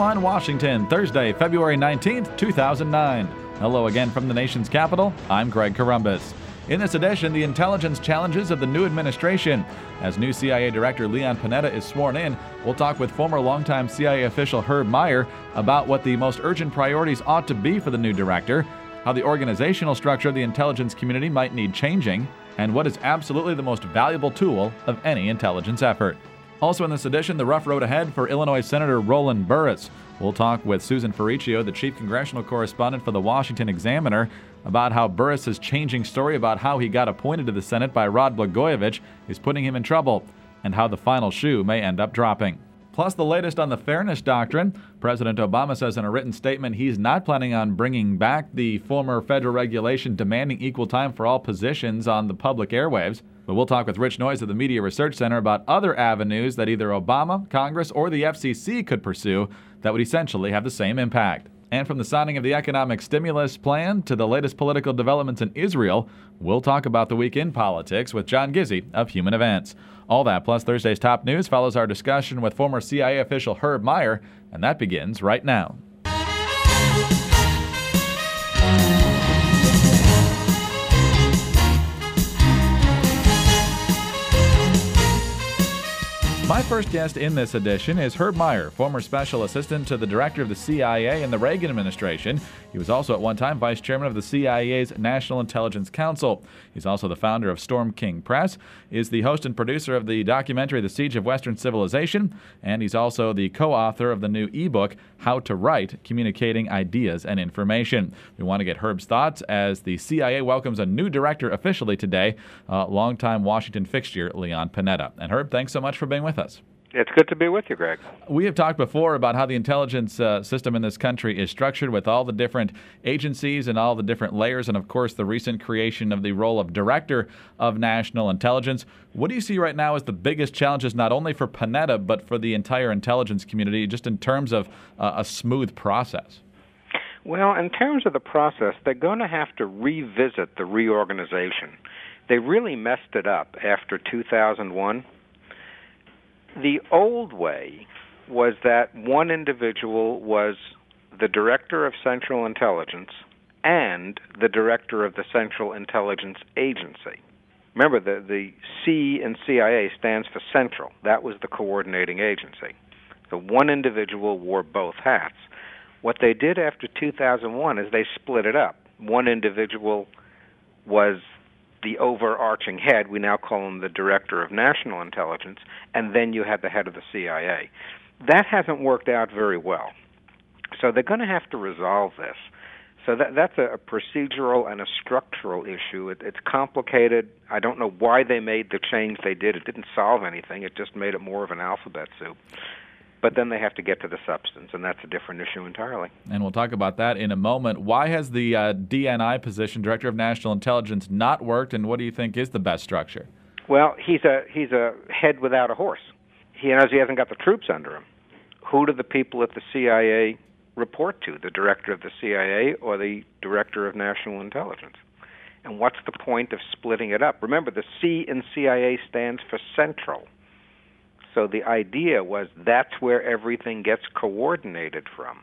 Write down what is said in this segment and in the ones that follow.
Nightline, Washington, Thursday, February 19th, 2009. Hello again from the nation's capital. I'm Greg Corombos. In this edition, the intelligence challenges of the new administration. As new CIA Director Leon Panetta is sworn in, we'll talk with former longtime CIA official Herb Meyer about what the most urgent priorities ought to be for the new director, how the organizational structure of the intelligence community might need changing, and what is absolutely the most valuable tool of any intelligence effort. Also in this edition, the rough road ahead for Illinois Senator Roland Burris. We'll talk with Susan Ferricchio, the chief congressional correspondent for the Washington Examiner, about how Burris's changing story about how he got appointed to the Senate by Rod Blagojevich is putting him in trouble, and how the final shoe may end up dropping. Plus the latest on the fairness doctrine. President Obama says in a written statement he's not planning on bringing back the former federal regulation demanding equal time for all positions on the public airwaves. But we'll talk with Rich Noyes of the Media Research Center about other avenues that either Obama, Congress, or the FCC could pursue that would essentially have the same impact. And from the signing of the economic stimulus plan to the latest political developments in Israel, we'll talk about the week in politics with John Gizzi of Human Events. All that plus Thursday's top news follows our discussion with former CIA official Herb Meyer, and that begins right now. My first guest in this edition is Herb Meyer, former special assistant to the director of the CIA in the Reagan administration. He was also at one time vice chairman of the CIA's National Intelligence Council. He's also the founder of Storm King Press, is the host and producer of the documentary The Siege of Western Civilization, and he's also the co-author of the new ebook, How to Write, Communicating Ideas and Information. We want to get Herb's thoughts as the CIA welcomes a new director officially today, longtime Washington fixture Leon Panetta. And Herb, thanks so much for being with us. It's good to be with you, Greg. We have talked before about how the intelligence system in this country is structured with all the different agencies and all the different layers, and of course the recent creation of the role of Director of National Intelligence. What do you see right now as the biggest challenges, not only for Panetta, but for the entire intelligence community, just in terms of a smooth process? Well, in terms of the process, they're going to have to revisit the reorganization. They really messed it up after 2001. The old way was that one individual was the Director of Central Intelligence and the Director of the Central Intelligence Agency. Remember, the C in CIA stands for Central. That was the coordinating agency. So one individual wore both hats. What they did after 2001 is they split it up. One individual was the overarching head, we now call him the Director of National Intelligence, and then you had the head of the CIA. That hasn't worked out very well. So they're going to have to resolve this. So that's a procedural and a structural issue. It's complicated. I don't know why they made the change they did. It didn't solve anything. It just made it more of an alphabet soup. But then they have to get to the substance, and that's a different issue entirely. And we'll talk about that in a moment. Why has the DNI position, Director of National Intelligence, not worked, and what do you think is the best structure? Well, he's a head without a horse. He hasn't got the troops under him. Who do the people at the CIA report to, the Director of the CIA or the Director of National Intelligence? And what's the point of splitting it up? Remember, the C in CIA stands for Central. So the idea was that's where everything gets coordinated from.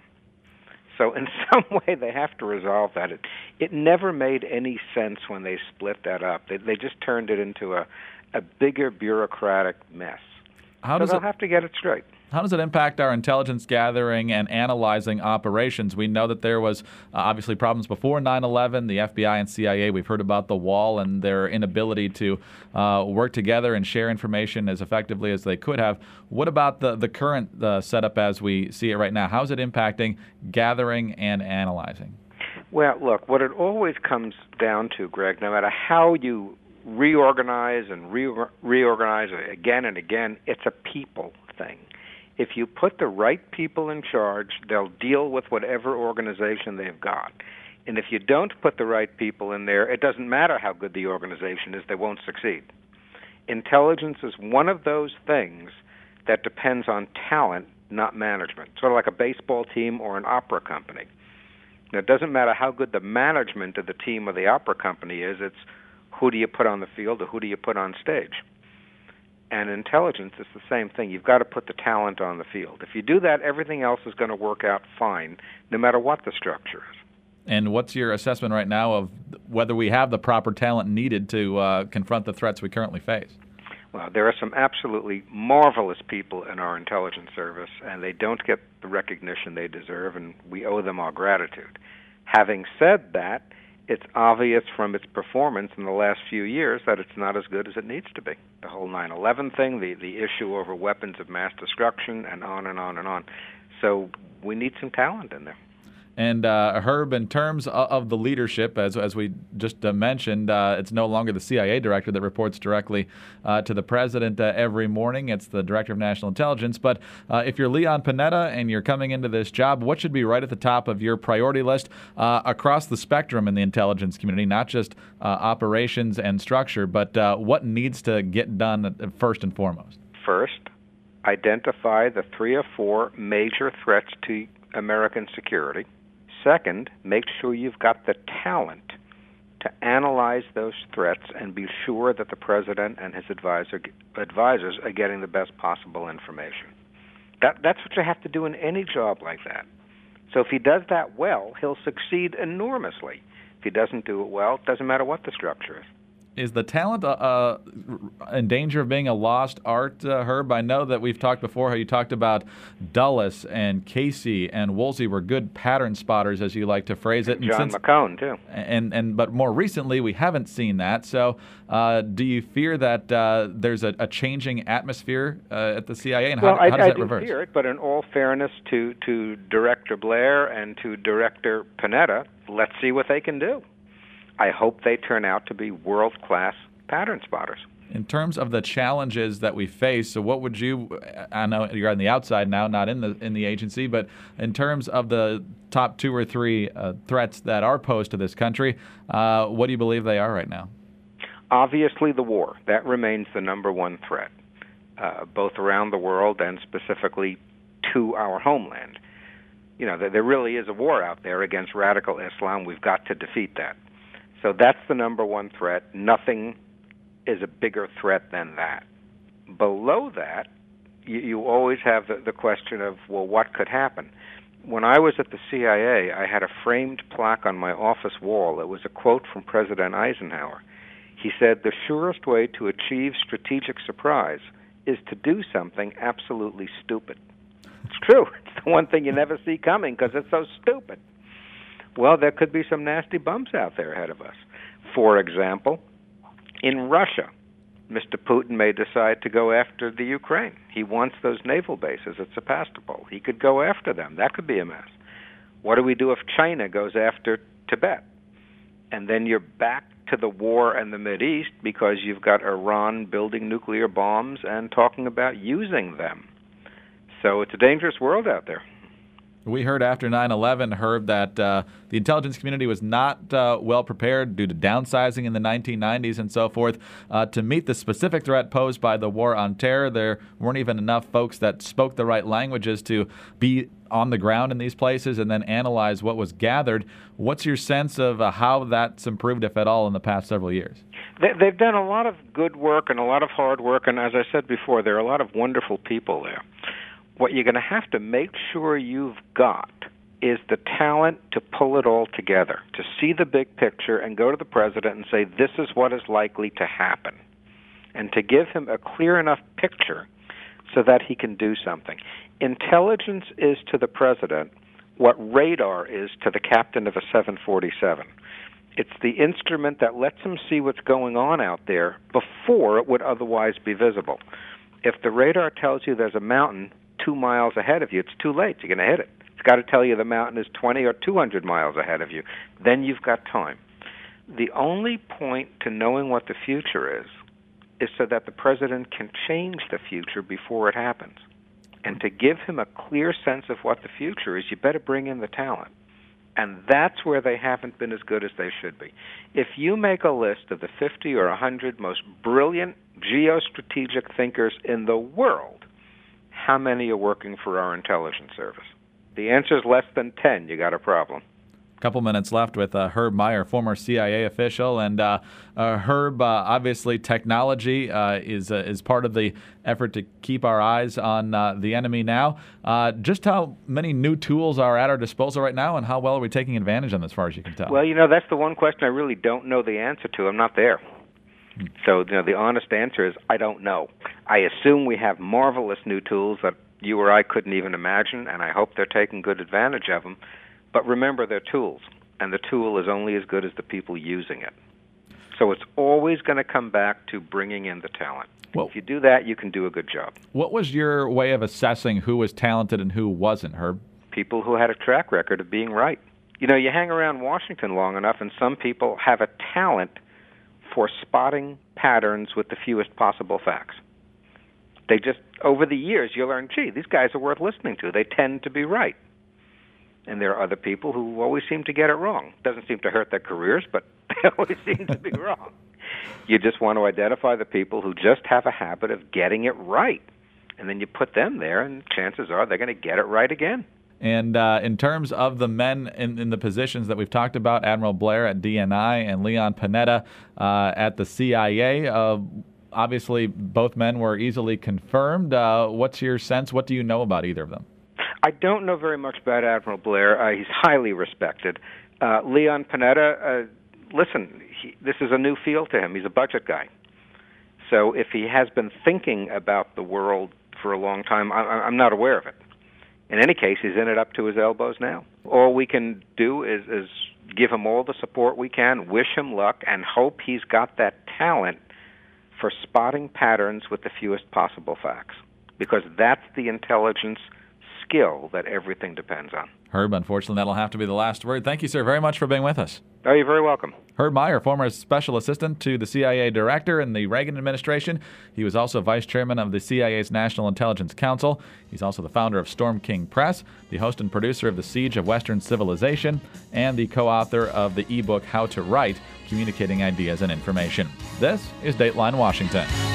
So in some way they have to resolve that. It never made any sense when they split that up. They just turned it into a bigger bureaucratic mess. So they'll have to get it straight. How does it impact our intelligence gathering and analyzing operations? We know that there was obviously problems before 9/11, the FBI and CIA. We've heard about the wall and their inability to work together and share information as effectively as they could have. What about the current setup as we see it right now? How is it impacting gathering and analyzing? Well, look, what it always comes down to, Greg, no matter how you reorganize and reorganize again and again, it's a people thing. If you put the right people in charge, they'll deal with whatever organization they've got. And if you don't put the right people in there, it doesn't matter how good the organization is, they won't succeed. Intelligence is one of those things that depends on talent, not management. Sort of like a baseball team or an opera company. Now, it doesn't matter how good the management of the team or the opera company is, it's who do you put on the field or who do you put on stage. And intelligence is the same thing. You've got to put the talent on the field. If you do that, everything else is going to work out fine, no matter what the structure is. And what's your assessment right now of whether we have the proper talent needed to confront the threats we currently face? Well, there are some absolutely marvelous people in our intelligence service, and they don't get the recognition they deserve, and we owe them our gratitude. Having said that, it's obvious from its performance in the last few years that it's not as good as it needs to be. The whole 9/11 thing, the issue over weapons of mass destruction, and on and on and on. So we need some talent in there. And Herb, in terms of the leadership, as we just mentioned, it's no longer the CIA director that reports directly to the president every morning. It's the director of national intelligence. But if you're Leon Panetta and you're coming into this job, what should be right at the top of your priority list across the spectrum in the intelligence community, not just operations and structure, but what needs to get done first and foremost? First, identify the 3 or 4 major threats to American security. Second, make sure you've got the talent to analyze those threats and be sure that the president and his advisors are getting the best possible information. That's what you have to do in any job like that. So if he does that well, he'll succeed enormously. If he doesn't do it well, it doesn't matter what the structure is. Is the talent in danger of being a lost art, Herb? I know that we've talked before how you talked about Dulles and Casey and Woolsey were good pattern spotters, as you like to phrase it. And John McCone, too. But more recently, we haven't seen that. So do you fear that there's a changing atmosphere at the CIA, and how does that reverse? I do fear it, but in all fairness to Director Blair and to Director Panetta, let's see what they can do. I hope they turn out to be world-class pattern spotters. In terms of the challenges that we face, so what would you, I know you're on the outside now, not in the agency, but in terms of the top 2 or 3 threats that are posed to this country, what do you believe they are right now? Obviously the war. That remains the number one threat, both around the world and specifically to our homeland. You know, there really is a war out there against radical Islam. We've got to defeat that. So that's the number one threat. Nothing is a bigger threat than that. Below that, you always have the question of, well, what could happen? When I was at the CIA, I had a framed plaque on my office wall. It was a quote from President Eisenhower. He said, "The surest way to achieve strategic surprise is to do something absolutely stupid." It's true. It's the one thing you never see coming because it's so stupid. Well, there could be some nasty bumps out there ahead of us. For example, in Russia, Mr. Putin may decide to go after the Ukraine. He wants those naval bases at Sebastopol. He could go after them. That could be a mess. What do we do if China goes after Tibet? And then you're back to the war in the Mideast because you've got Iran building nuclear bombs and talking about using them. So it's a dangerous world out there. We heard after 9/11, Herb, that the intelligence community was not well prepared due to downsizing in the 1990s and so forth to meet the specific threat posed by the war on terror. There weren't even enough folks that spoke the right languages to be on the ground in these places and then analyze what was gathered. What's your sense of how that's improved, if at all, in the past several years? They've done a lot of good work and a lot of hard work, and as I said before, there are a lot of wonderful people there. What you're going to have to make sure you've got is the talent to pull it all together, to see the big picture and go to the president and say, this is what is likely to happen, and to give him a clear enough picture so that he can do something. Intelligence is to the president what radar is to the captain of a 747. It's the instrument that lets him see what's going on out there before it would otherwise be visible. If the radar tells you there's a mountain 2 miles ahead of you, it's too late. You're going to hit it. It's got to tell you the mountain is 20 or 200 miles ahead of you. Then you've got time. The only point to knowing what the future is so that the president can change the future before it happens. And to give him a clear sense of what the future is, you better bring in the talent. And that's where they haven't been as good as they should be. If you make a list of the 50 or 100 most brilliant geostrategic thinkers in the world, how many are working for our intelligence service? The answer is less than 10. You got a problem. Couple minutes left with Herb Meyer, former CIA official. And Herb, obviously technology is part of the effort to keep our eyes on the enemy now. Just how many new tools are at our disposal right now, and how well are we taking advantage of them as far as you can tell? Well, that's the one question I really don't know the answer to. I'm not there. So the honest answer is I don't know. I assume we have marvelous new tools that you or I couldn't even imagine, and I hope they're taking good advantage of them. But remember, they're tools, and the tool is only as good as the people using it. So it's always going to come back to bringing in the talent. Well, if you do that, you can do a good job. What was your way of assessing who was talented and who wasn't, Herb? People who had a track record of being right. You hang around Washington long enough, and some people have a talent for spotting patterns with the fewest possible facts. They just, over the years, you learn, gee, these guys are worth listening to. They tend to be right. And there are other people who always seem to get it wrong. Doesn't seem to hurt their careers, but they always seem to be wrong. You just want to identify the people who just have a habit of getting it right. And then you put them there, and chances are they're going to get it right again. And in terms of the men in the positions that we've talked about, Admiral Blair at DNI and Leon Panetta at the CIA, obviously both men were easily confirmed. What's your sense? What do you know about either of them? I don't know very much about Admiral Blair. He's highly respected. Leon Panetta, listen, this is a new field to him. He's a budget guy. So if he has been thinking about the world for a long time, I'm not aware of it. In any case, he's in it up to his elbows now. All we can do is give him all the support we can, wish him luck, and hope he's got that talent for spotting patterns with the fewest possible facts, because that's the intelligence skill that everything depends on. Herb, unfortunately, that'll have to be the last word. Thank you, sir, very much for being with us. Oh, you're very welcome. Herb Meyer, former special assistant to the CIA director in the Reagan administration. He was also vice chairman of the CIA's National Intelligence Council. He's also the founder of Storm King Press, the host and producer of The Siege of Western Civilization, and the co-author of the ebook How to Write, Communicating Ideas and Information. This is Dateline Washington.